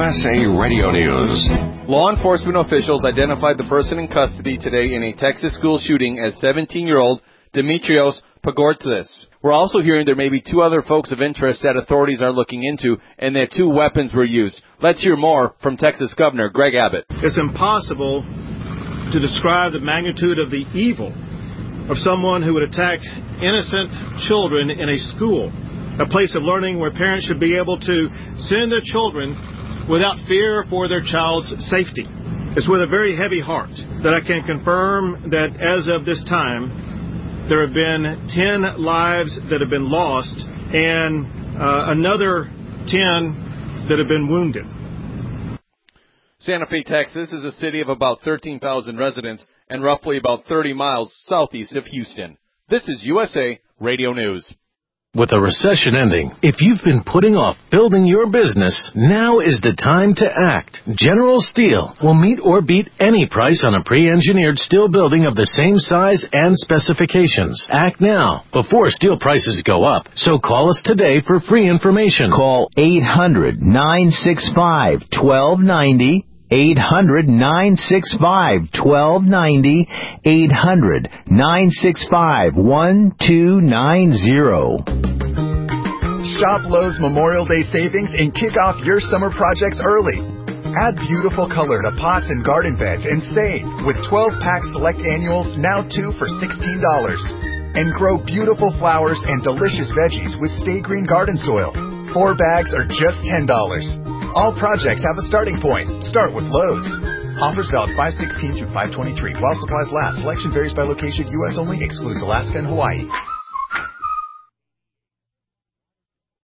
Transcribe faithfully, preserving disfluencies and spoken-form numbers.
S A Radio News. Law enforcement officials identified the person in custody today in a Texas school shooting as seventeen-year-old Demetrios Pagortis. We're also hearing there may be two other folks of interest that authorities are looking into, and that two weapons were used. Let's hear more from Texas Governor Greg Abbott. It's impossible to describe the magnitude of the evil of someone who would attack innocent children in a school, a place of learning where parents should be able to send their children without fear for their child's safety. It's with a very heavy heart that I can confirm that as of this time, there have been ten lives that have been lost and uh, another ten that have been wounded. Santa Fe, Texas is a city of about thirteen thousand residents and roughly about thirty miles southeast of Houston. This is U S A Radio News. With a recession ending, if you've been putting off building your business, now is the time to act. General Steel will meet or beat any price on a pre-engineered steel building of the same size and specifications. Act now, before steel prices go up. So call us today for free information. Call eight hundred, nine six five, one two nine zero. eight hundred, nine six five, one two nine zero. eight hundred, nine six five, one two nine zero. Shop Lowe's Memorial Day savings and kick off your summer projects early. Add beautiful color to pots and garden beds and save with twelve pack select annuals, now two for sixteen dollars. And grow beautiful flowers and delicious veggies with Stay Green Garden Soil. Four bags are just ten dollars. All projects have a starting point. Start with Lowe's. Offers valid five sixteen through five twenty-three. While supplies last. Selection varies by location. U S only. Excludes Alaska and Hawaii.